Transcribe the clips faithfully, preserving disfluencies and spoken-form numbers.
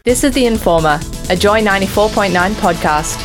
This is The Informer, a Joy ninety-four point nine podcast.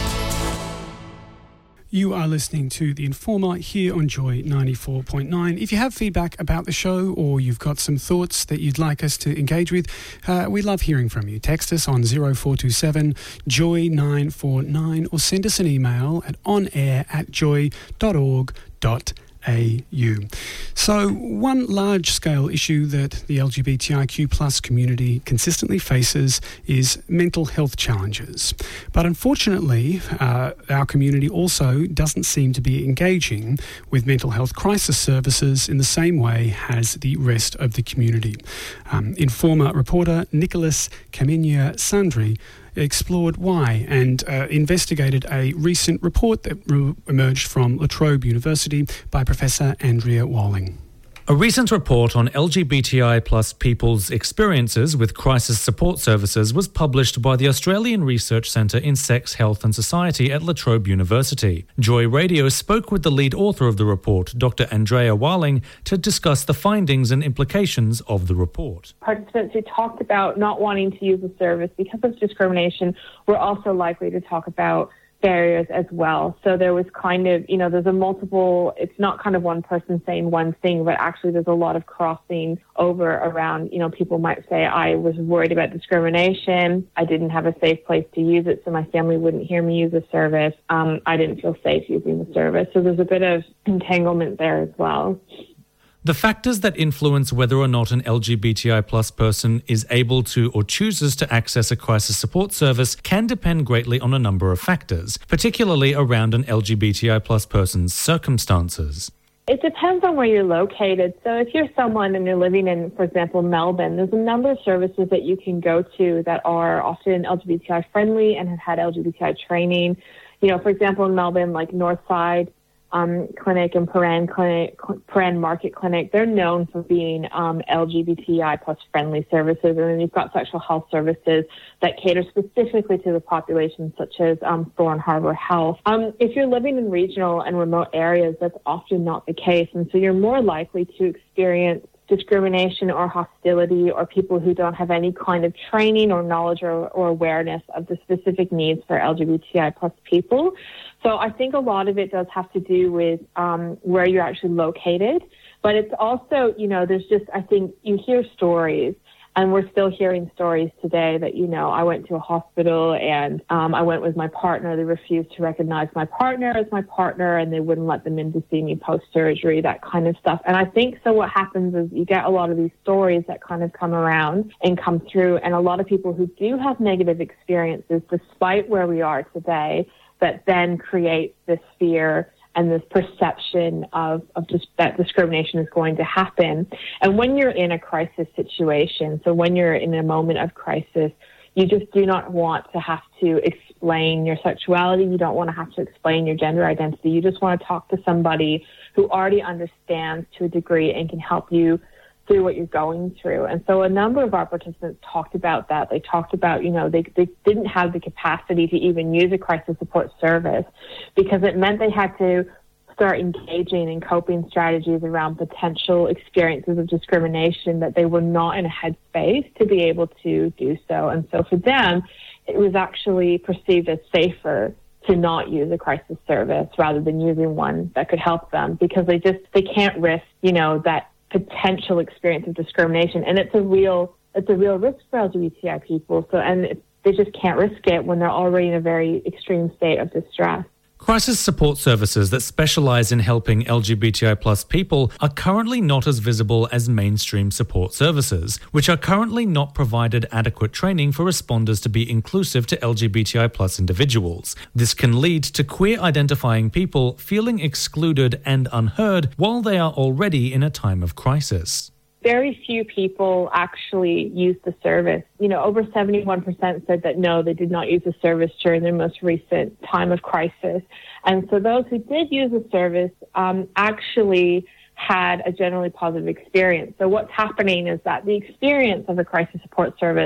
You are listening to The Informer here on Joy ninety-four point nine. If you have feedback about the show or you've got some thoughts that you'd like us to engage with, uh, we love hearing from you. Text us on zero four two seven joy nine four nine or send us an email at onair at joy dot org dot A U. So one large-scale issue that the L G B T I Q plus community consistently faces is mental health challenges. But unfortunately, uh, our community also doesn't seem to be engaging with mental health crisis services in the same way as the rest of the community. Um, Informer reporter Nicholas Kaminya Sandri explored why and uh, investigated a recent report that re- emerged from La Trobe University by Professor Andrea Walling. A recent report on L G B T I plus people's experiences with crisis support services was published by the Australian Research Centre in Sex, Health and Society at La Trobe University. Joy Radio spoke with the lead author of the report, Doctor Andrea Walling, to discuss the findings and implications of the report. Participants who talked about not wanting to use the service because of discrimination were also likely to talk about barriers as well. So there was kind of, you know, there's a multiple, it's not kind of one person saying one thing, but actually there's a lot of crossing over around, you know, people might say, I was worried about discrimination. I didn't have a safe place to use it, so my family wouldn't hear me use the service. Um, I didn't feel safe using the service. So there's a bit of entanglement there as well. The factors that influence whether or not an L G B T I plus person is able to or chooses to access a crisis support service can depend greatly on a number of factors, particularly around an L G B T I plus person's circumstances. It depends on where you're located. So if you're someone and you're living in, for example, Melbourne, there's a number of services that you can go to that are often L G B T I friendly and have had L G B T I training. You know, for example, in Melbourne, like Northside Um, clinic and Paran clinic, Paran Market Clinic, they're known for being um, L G B T I plus friendly services. And then you've got sexual health services that cater specifically to the population, such as um, Thorn Harbour Health. Um, if you're living in regional and remote areas, that's often not the case. And so you're more likely to experience discrimination or hostility or people who don't have any kind of training or knowledge or, or awareness of the specific needs for L G B T I plus people. So I think a lot of it does have to do with um, where you're actually located. But it's also, you know, there's just, I think you hear stories, and we're still hearing stories today that, you know, I went to a hospital and um, I went with my partner. They refused to recognize my partner as my partner and they wouldn't let them in to see me post-surgery, that kind of stuff. And I think so what happens is you get a lot of these stories that kind of come around and come through, and a lot of people who do have negative experiences despite where we are today, that then create this fear and this perception of, of just that discrimination is going to happen. And when you're in a crisis situation, so when you're in a moment of crisis, you just do not want to have to explain your sexuality. You don't want to have to explain your gender identity. You just want to talk to somebody who already understands to a degree and can help you through what you're going through. And so a number of our participants talked about that. They talked about, you know, they, they didn't have the capacity to even use a crisis support service because it meant they had to start engaging in coping strategies around potential experiences of discrimination that they were not in a headspace to be able to do so. And so for them, it was actually perceived as safer to not use a crisis service rather than using one that could help them because they just, they can't risk, you know, that potential experience of discrimination. And it's a real, it's a real risk for L G B T I people. So, and it, they just can't risk it when they're already in a very extreme state of distress. Crisis support services that specialise in helping L G B T I plus people are currently not as visible as mainstream support services, which are currently not provided adequate training for responders to be inclusive to L G B T I plus individuals. This can lead to queer identifying people feeling excluded and unheard while they are already in a time of crisis. Very few people actually use the service. You know, over seventy-one percent said that no, they did not use the service during their most recent time of crisis. And so those who did use the service um, actually had a generally positive experience. So what's happening is that the experience of a crisis support service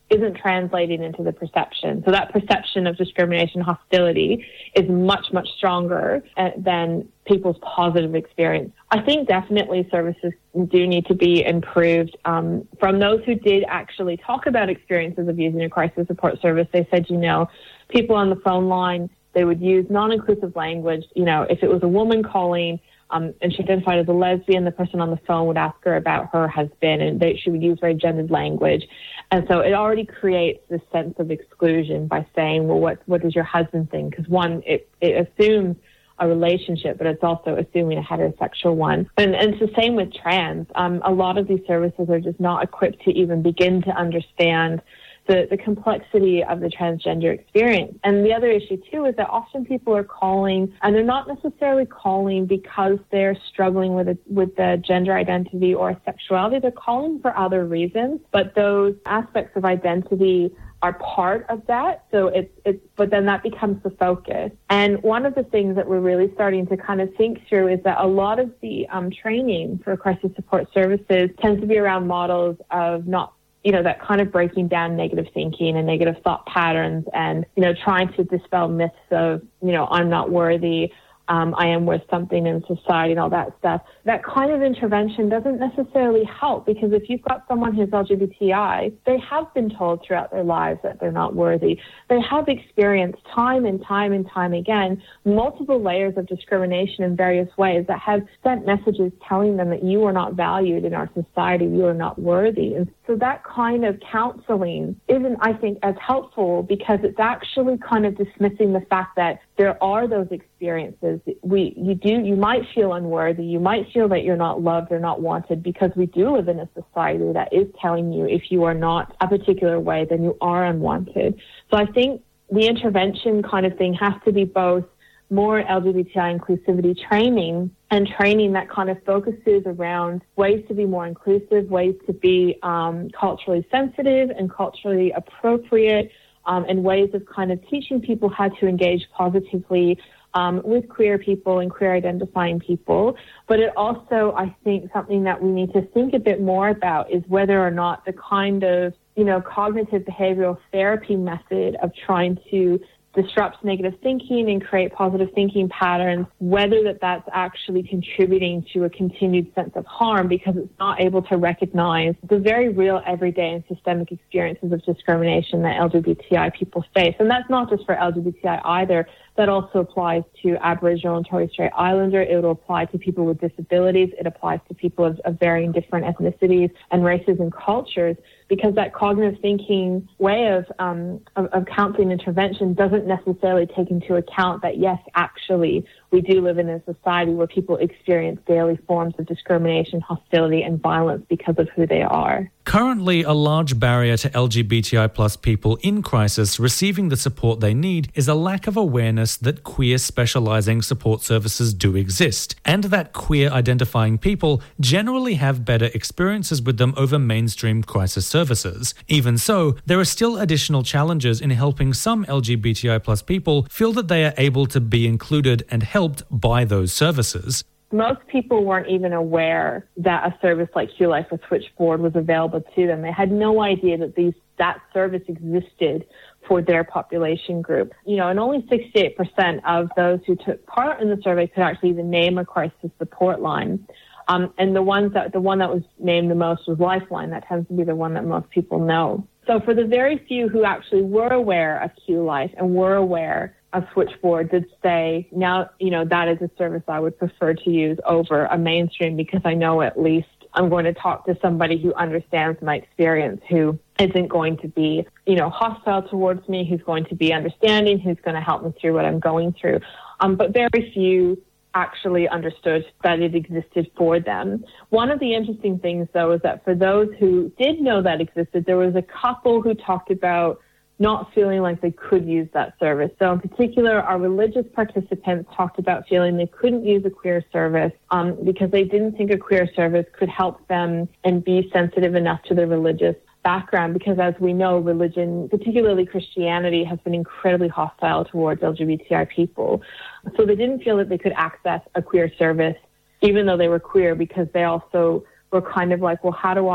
isn't translating into the perception. So that perception of discrimination, hostility is much, much stronger uh, than people's positive experience. I think definitely services do need to be improved. Um, from those who did actually talk about experiences of using a crisis support service, they said, you know, people on the phone line, they would use non-inclusive language. You know, if it was a woman calling, Um, and she identified as a lesbian, the person on the phone would ask her about her husband, and they, she would use very gendered language. And so it already creates this sense of exclusion by saying, well, what, what does your husband think? Because one, it, it assumes a relationship, but it's also assuming a heterosexual one. And, and it's the same with trans. Um, a lot of these services are just not equipped to even begin to understand the, the complexity of the transgender experience. And the other issue, too, is that often people are calling, and they're not necessarily calling because they're struggling with a, with the gender identity or sexuality. They're calling for other reasons, but those aspects of identity are part of that. So it's, it's, but then that becomes the focus. And one of the things that we're really starting to kind of think through is that a lot of the um, training for crisis support services tends to be around models of not you know, that kind of breaking down negative thinking and negative thought patterns and, you know, trying to dispel myths of, you know, I'm not worthy, um, I am worth something in society and all that stuff. That kind of intervention doesn't necessarily help, because if you've got someone who's L G B T I, they have been told throughout their lives that they're not worthy. They have experienced time and time and time again multiple layers of discrimination in various ways that have sent messages telling them that you are not valued in our society, you are not worthy. And so that kind of counseling isn't, I think, as helpful, because it's actually kind of dismissing the fact that there are those experiences. We, you do, you might feel unworthy, you might feel that you're not loved or not wanted, because we do live in a society that is telling you if you are not a particular way, then you are unwanted. So I think the intervention kind of thing has to be both more L G B T I inclusivity training and training that kind of focuses around ways to be more inclusive, ways to be um, culturally sensitive and culturally appropriate, um, and ways of kind of teaching people how to engage positively um, with queer people and queer identifying people. But it also, I think, something that we need to think a bit more about is whether or not the kind of, you know, cognitive behavioral therapy method of trying to disrupts negative thinking and create positive thinking patterns, whether that that's actually contributing to a continued sense of harm, because it's not able to recognize the very real everyday and systemic experiences of discrimination that L G B T I people face. And that's not just for L G B T I either. That also applies to Aboriginal and Torres Strait Islander. It will apply to people with disabilities. It applies to people of, of varying different ethnicities and races and cultures, because that cognitive thinking way of, um, of, of counseling intervention doesn't necessarily take into account that, yes, actually, we do live in a society where people experience daily forms of discrimination, hostility, and violence because of who they are. Currently, a large barrier to L G B T I plus people in crisis receiving the support they need is a lack of awareness that queer specialising support services do exist, and that queer identifying people generally have better experiences with them over mainstream crisis services. Even so, there are still additional challenges in helping some L G B T I plus people feel that they are able to be included and helped by those services. Most people weren't even aware that a service like Q Life or Switchboard was available to them. They had no idea that these that service existed for their population group. You know, and only sixty-eight percent of those who took part in the survey could actually even name a crisis support line. Um, and the ones that the one that was named the most was Lifeline. That tends to be the one that most people know. So for the very few who actually were aware of Q Life and were aware of Switchboard, did say, now, you know, that is a service I would prefer to use over a mainstream, because I know at least I'm going to talk to somebody who understands my experience, who isn't going to be, you know, hostile towards me, who's going to be understanding, who's going to help me through what I'm going through. Um, but very few actually understood that it existed for them. One of the interesting things, though, is that for those who did know that existed, there was a couple who talked about not feeling like they could use that service. So in particular, our religious participants talked about feeling they couldn't use a queer service um, because they didn't think a queer service could help them and be sensitive enough to their religious background, because as we know, religion, particularly Christianity, has been incredibly hostile towards L G B T I people. So they didn't feel that they could access a queer service, even though they were queer, because they also were kind of like, well, how do I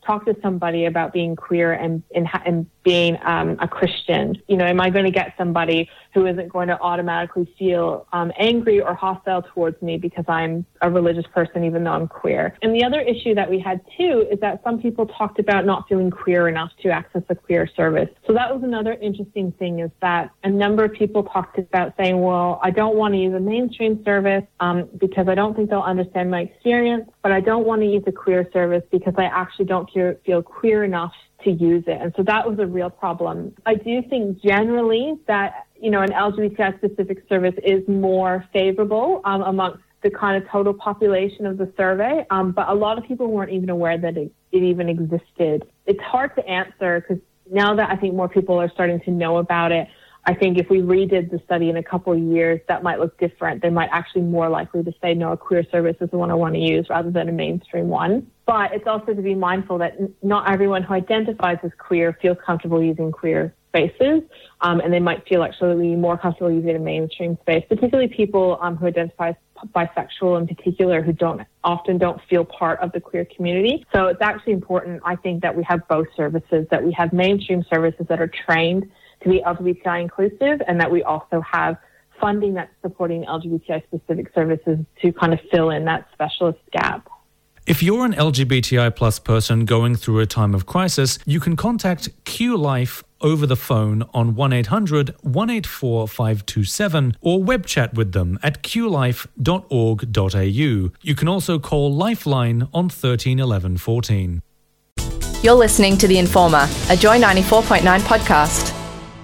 talk to somebody about being queer and and, and being um, a Christian? You know, am I going to get somebody who isn't going to automatically feel um, angry or hostile towards me because I'm a religious person, even though I'm queer? And the other issue that we had too is that some people talked about not feeling queer enough to access a queer service. So that was another interesting thing, is that a number of people talked about saying, well, I don't want to use a mainstream service um, because I don't think they'll understand my experience, but I don't want to use a queer service because I actually don't feel, feel queer enough to use it. And so that was a real problem. I do think generally that, you know, an L G B T I specific service is more favorable um, amongst the kind of total population of the survey, um, but a lot of people weren't even aware that it, it even existed. It's hard to answer because now that I think more people are starting to know about it, I think if we redid the study in a couple of years, that might look different. They might actually more likely to say, no, a queer service is the one I want to use rather than a mainstream one. But it's also to be mindful that not everyone who identifies as queer feels comfortable using queer spaces, um, and they might feel actually more comfortable using a mainstream space, particularly people um, who identify as bisexual in particular, who don't often don't feel part of the queer community. So it's actually important, I think, that we have both services, that we have mainstream services that are trained to be L G B T I inclusive, and that we also have funding that's supporting L G B T I specific services to kind of fill in that specialist gap. If you're an L G B T I plus person going through a time of crisis, you can contact Q Life over the phone on one eight hundred, one eight four, five two seven or web chat with them at q life dot org dot a u. You can also call Lifeline on thirteen eleven fourteen. You're listening to The Informer, a Joy ninety-four point nine podcast.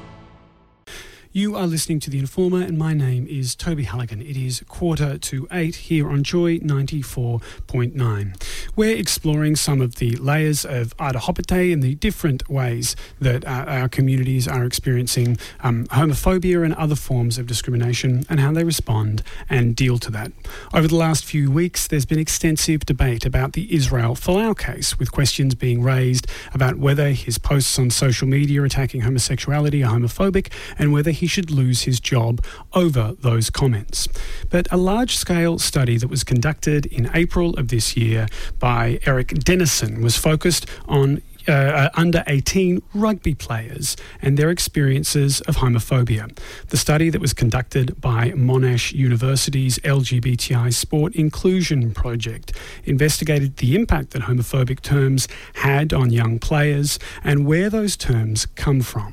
You are listening to The Informer, and my name is Toby Halligan. It is quarter to eight here on Joy ninety-four point nine. We're exploring some of the layers of Ada Hopite and the different ways that uh, our communities are experiencing um, homophobia and other forms of discrimination, and how they respond and deal to that. Over the last few weeks, there's been extensive debate about the Israel Folau case, with questions being raised about whether his posts on social media attacking homosexuality are homophobic, and whether he should lose his job over those comments. But a large-scale study that was conducted in April of this year by Eric Dennison was focused on Uh, under eighteen rugby players and their experiences of homophobia. The study that was conducted by Monash University's L G B T I Sport Inclusion Project investigated the impact that homophobic terms had on young players and where those terms come from.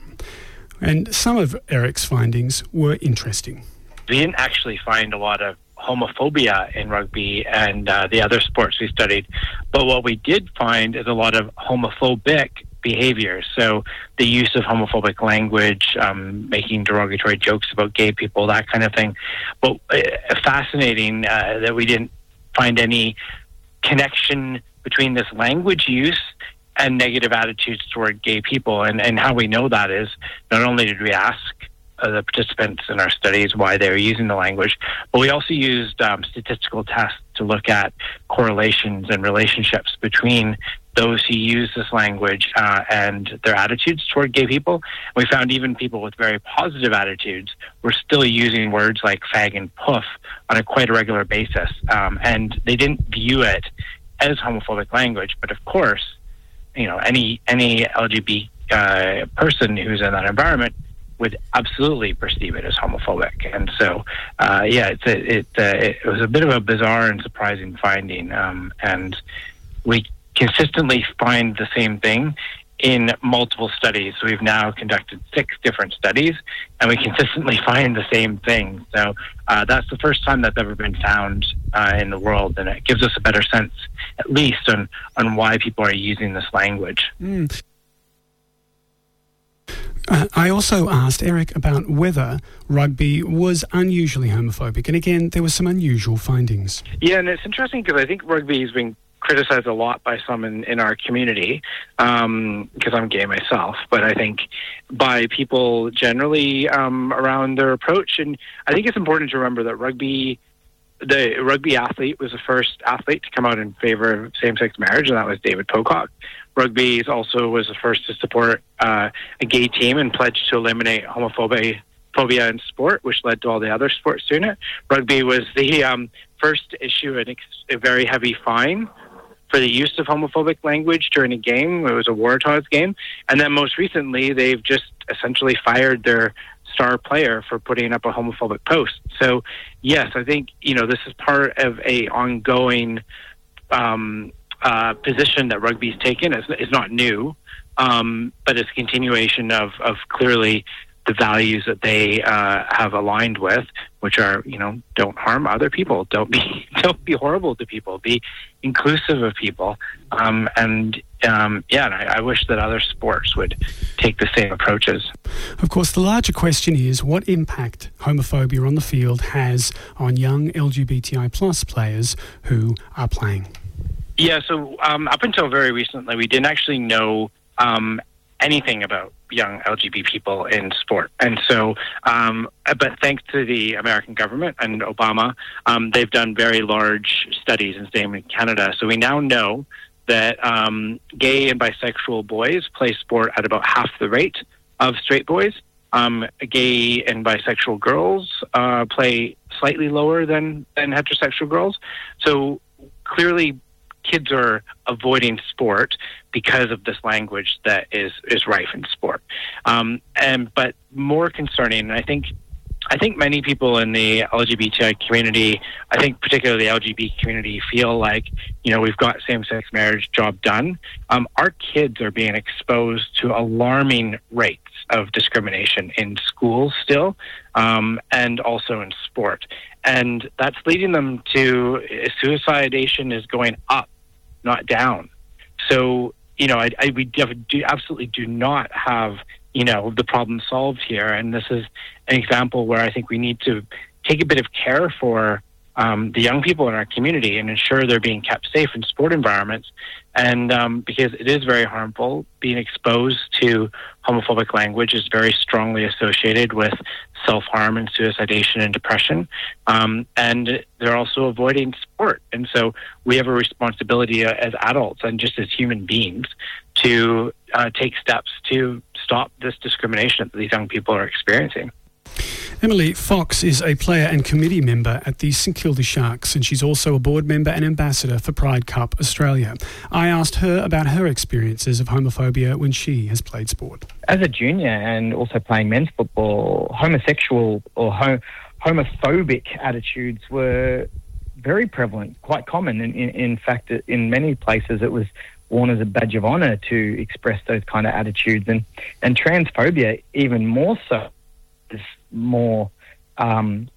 And some of Eric's findings were interesting. We didn't actually find a lot of homophobia in rugby and uh, the other sports we studied, but what we did find is a lot of homophobic behavior. So the use of homophobic language, um, making derogatory jokes about gay people, that kind of thing. But uh, fascinating uh, that we didn't find any connection between this language use and negative attitudes toward gay people. And, and how we know that is, not only did we ask Uh, the participants in our studies why they were using the language, but we also used um, statistical tests to look at correlations and relationships between those who use this language uh, and their attitudes toward gay people. We found even people with very positive attitudes were still using words like fag and puff on a quite a regular basis, um, and they didn't view it as homophobic language. But of course, you know, any any L G B T uh, person who's in that environment would absolutely perceive it as homophobic. And so, uh, yeah, it's a, it, uh, it was a bit of a bizarre and surprising finding. Um, and we consistently find the same thing in multiple studies. So we've now conducted six different studies, and we consistently find the same thing. So uh, that's the first time that's ever been found uh, in the world, and it gives us a better sense, at least, on, on why people are using this language. Mm. Uh, I also asked Eric about whether rugby was unusually homophobic, and again, there were some unusual findings. Yeah, and it's interesting because I think rugby has been criticized a lot by some in, in our community, because um, I'm gay myself, but I think by people generally um, around their approach. And I think it's important to remember that rugby, the rugby athlete was the first athlete to come out in favor of same-sex marriage, and that was David Pocock. Rugby also was the first to support uh, a gay team and pledged to eliminate homophobia phobia in sport, which led to all the other sports doing it. Rugby was the um, first to issue an ex- a very heavy fine for the use of homophobic language during a game. It was a Waratahs game. And then most recently, they've just essentially fired their star player for putting up a homophobic post. So, yes, I think, you know, this is part of a ongoing um, uh, position that rugby's taken. It's, it's not new, um, but it's a continuation of, of clearly the values that they uh, have aligned with, which are, you know, don't harm other people, don't be don't be horrible to people, be inclusive of people, um, and um, yeah, and I, I wish that other sports would take the same approaches. Of course, the larger question is what impact homophobia on the field has on young L G B T I plus players who are playing. Yeah, so um, up until very recently, we didn't actually know um, anything about young L G B T people in sport. And so, um, but thanks to the American government and Obama, um, they've done very large studies, and same in Canada. So we now know that um, gay and bisexual boys play sport at about half the rate of straight boys. Um, gay and bisexual girls uh, play slightly lower than, than heterosexual girls. So clearly, kids are avoiding sport because of this language that is, is rife in sport. Um, and but more concerning, and I think I think many people in the L G B T I community, I think particularly the L G B T community, feel like, you know, we've got same-sex marriage job done. Um, our kids are being exposed to alarming rates of discrimination in schools still, um, and also in sport. And that's leading them to suicidation is going up, not down. So, you know, I, I we do absolutely do not have, you know, the problem solved here. And this is an example where I think we need to take a bit of care for um, the young people in our community and ensure they're being kept safe in sport environments. And um, because it is very harmful, being exposed to homophobic language is very strongly associated with self-harm and suicidation and depression. Um, and they're also avoiding sport. And so we have a responsibility uh, as adults and just as human beings to uh, take steps to stop this discrimination that these young people are experiencing. Emily Fox is a player and committee member at the St Kilda Sharks, and she's also a board member and ambassador for Pride Cup Australia. I asked her about her experiences of homophobia when she has played sport. As a junior and also playing men's football, homosexual or ho- homophobic attitudes were very prevalent, quite common. In, in, in fact, in many places it was worn as a badge of honour to express those kind of attitudes. And, and transphobia, even more so, is more um,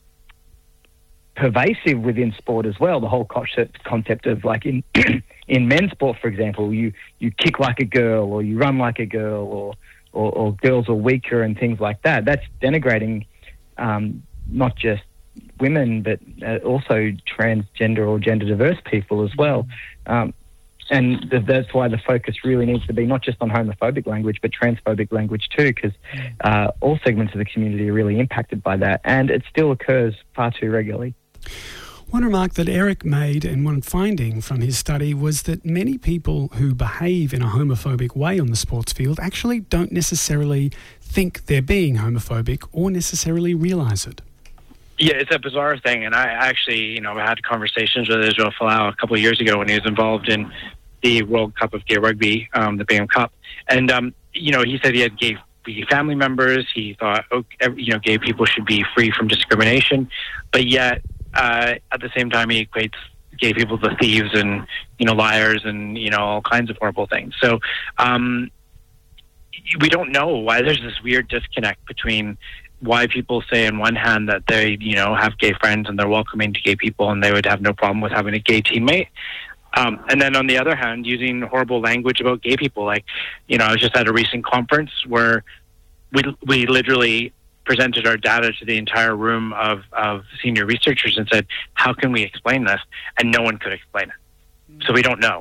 pervasive within sport as well. The whole concept concept of, like, in in men's sport, for example, you, you kick like a girl, or you run like a girl, or or, or girls are weaker and things like that. That's denigrating um, not just women, but uh, also transgender or gender diverse people as well. Um, And that's why the focus really needs to be not just on homophobic language, but transphobic language too, because uh, all segments of the community are really impacted by that, and it still occurs far too regularly. One remark that Eric made, and one finding from his study, was that many people who behave in a homophobic way on the sports field actually don't necessarily think they're being homophobic or necessarily realise it. Yeah, it's a bizarre thing, and I actually, you know, had conversations with Israel Folau a couple of years ago when he was involved in the World Cup of Gay Rugby, um, the Bingham Cup, and um, you know, he said he had gay, gay family members. He thought, oh, you know, gay people should be free from discrimination, but yet uh, at the same time, he equates gay people to thieves and, you know, liars and, you know, all kinds of horrible things. So um, we don't know why there's this weird disconnect between why people say on one hand that they, you know, have gay friends and they're welcoming to gay people and they would have no problem with having a gay teammate. Um, and then on the other hand, using horrible language about gay people. Like, you know, I was just at a recent conference where we we literally presented our data to the entire room of, of senior researchers and said, how can we explain this? And no one could explain it. So we don't know.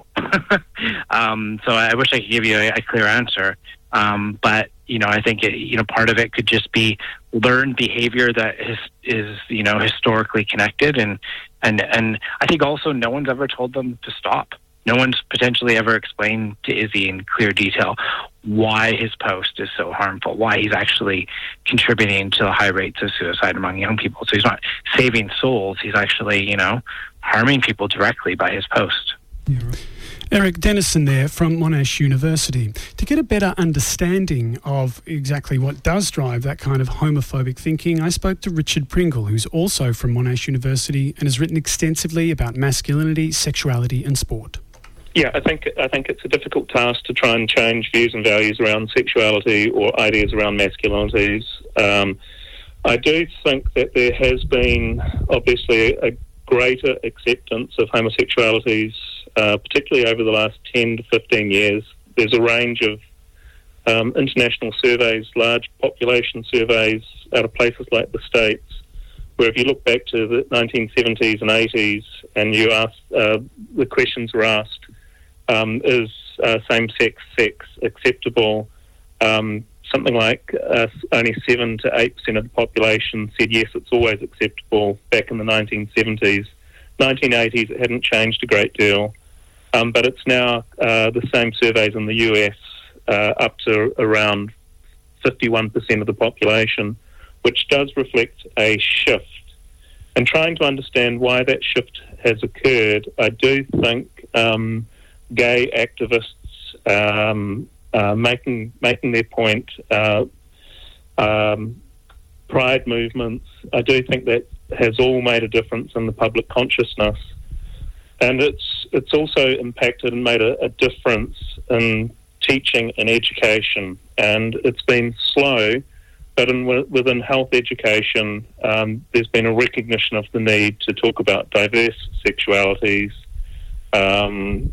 um, so I wish I could give you a, a clear answer. Um, but, you know, I think, it, you know, part of it could just be learned behavior that is, is, you know, historically connected. And, and, and I think also no one's ever told them to stop. No one's potentially ever explained to Izzy in clear detail why his post is so harmful, why he's actually contributing to the high rates of suicide among young people. So he's not saving souls. He's actually, you know, harming people directly by his post. Yeah, right. Eric Dennison there from Monash University. To get a better understanding of exactly what does drive that kind of homophobic thinking, I spoke to Richard Pringle, who's also from Monash University and has written extensively about masculinity, sexuality and sport. Yeah, I think I think it's a difficult task to try and change views and values around sexuality or ideas around masculinities. Um, I do think that there has been obviously a greater acceptance of homosexualities, uh, particularly over the last ten to fifteen years. There's a range of um, international surveys, large population surveys out of places like the States, where if you look back to the nineteen seventies and eighties and you ask, uh, the questions were asked, um, is uh, same-sex sex acceptable? Um, something like uh, only seven to eight percent of the population said yes, it's always acceptable back in the nineteen seventies. nineteen eighties, it hadn't changed a great deal, um, but it's now uh, the same surveys in the U S uh, up to around fifty-one percent of the population, which does reflect a shift. And trying to understand why that shift has occurred, I do think um, gay activists um, uh, making making their point, uh, um, pride movements, I do think that has all made a difference in the public consciousness. And it's it's also impacted and made a, a difference in teaching and education. And it's been slow, but in, within health education, um, there's been a recognition of the need to talk about diverse sexualities um,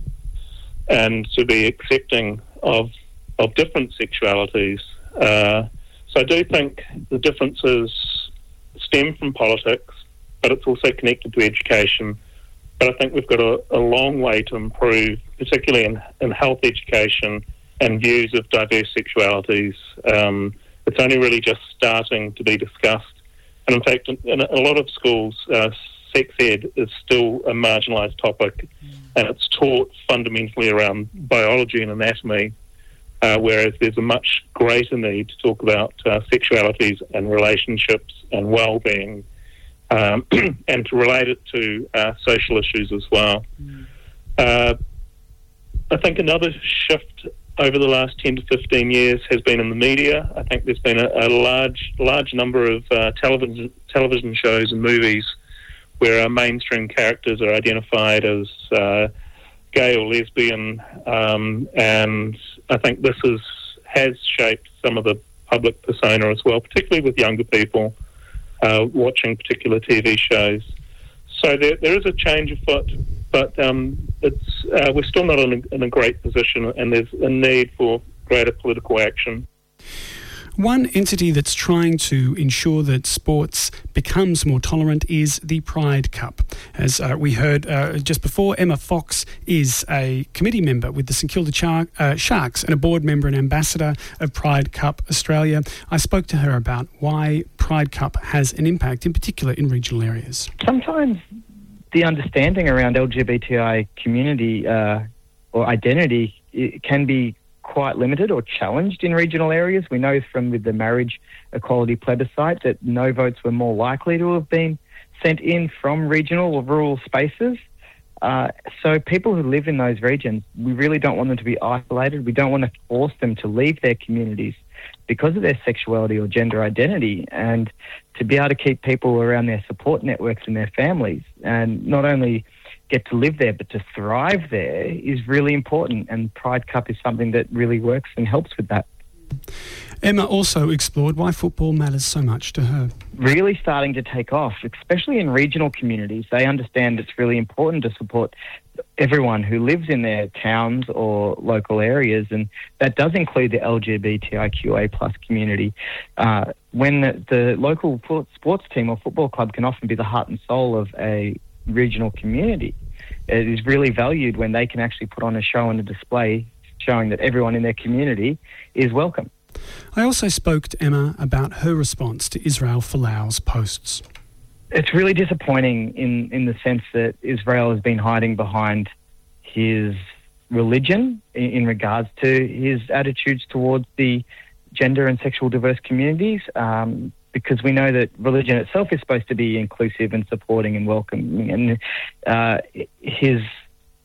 and to be accepting of of different sexualities. Uh, so I do think the differences stem from politics, but it's also connected to education. But I think we've got a, a long way to improve, particularly in, in health education and views of diverse sexualities. Um, it's only really just starting to be discussed. And in fact, in, in a lot of schools, uh, sex ed is still a marginalised topic, and it's taught fundamentally around biology and anatomy, uh, whereas there's a much greater need to talk about uh, sexualities and relationships and well-being, um, and to relate it to uh, social issues as well. Mm. Uh, I think another shift over the last ten to fifteen years has been in the media. I think there's been a, a large large number of uh, television television shows and movies where our mainstream characters are identified as uh, gay or lesbian, um, and I think this is, has shaped some of the public persona as well, particularly with younger people uh, watching particular T V shows. So there, there is a change afoot, but um, it's uh, we're still not in a, in a great position, and there's a need for greater political action. One entity that's trying to ensure that sports becomes more tolerant is the Pride Cup. As uh, we heard uh, just before, Emma Fox is a committee member with the St Kilda Char- uh, Sharks and a board member and ambassador of Pride Cup Australia. I spoke to her about why Pride Cup has an impact, in particular in regional areas. Sometimes the understanding around L G B T I community uh, or identity it can be quite limited or challenged in regional areas. We know from with the marriage equality plebiscite that no votes were more likely to have been sent in from regional or rural spaces. Uh, so people who live in those regions, we really don't want them to be isolated. We don't want to force them to leave their communities because of their sexuality or gender identity, and to be able to keep people around their support networks and their families, and not only get to live there but to thrive there is really important, and Pride Cup is something that really works and helps with that. Emma also explored why football matters so much to her. Really starting to take off, especially in regional communities. They understand it's really important to support everyone who lives in their towns or local areas, and that does include the L G B T I Q A plus community. Uh, when the, the local sports team or football club can often be the heart and soul of a regional community, it is really valued when they can actually put on a show and a display showing that everyone in their community is welcome. I also spoke to Emma about her response to Israel Folau's posts. It's really disappointing in, in the sense that Israel has been hiding behind his religion in, in regards to his attitudes towards the gender and sexual diverse communities, um, because we know that religion itself is supposed to be inclusive and supporting and welcoming. And uh, his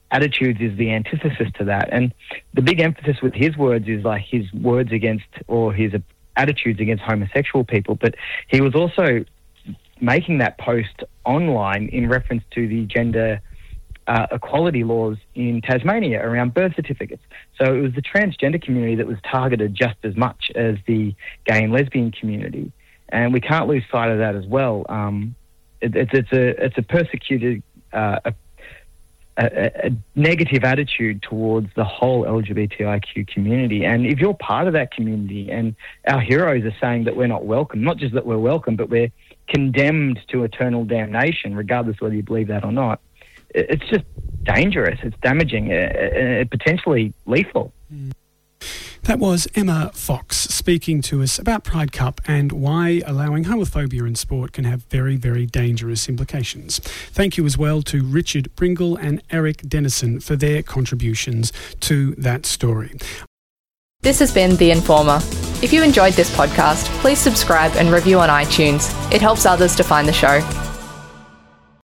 attitudes is the antithesis to that. And the big emphasis with his words is like his words against, or his attitudes against homosexual people. But he was also making that post online in reference to the gender uh, equality laws in Tasmania around birth certificates. So it was the transgender community that was targeted just as much as the gay and lesbian community. And we can't lose sight of that as well. Um, it, it's, it's a it's a persecuted, uh, a, a, a negative attitude towards the whole L G B T I Q community. And if you're part of that community, and our heroes are saying that we're not welcome, not just that we're welcome, but we're condemned to eternal damnation, regardless whether you believe that or not, it's just dangerous. It's damaging, uh, potentially lethal. That was Emma Fox speaking to us about Pride Cup and why allowing homophobia in sport can have very, very dangerous implications. Thank you as well to Richard Pringle and Eric Dennison for their contributions to that story. This has been The Informer. If you enjoyed this podcast, please subscribe and review on iTunes. It helps others to find the show.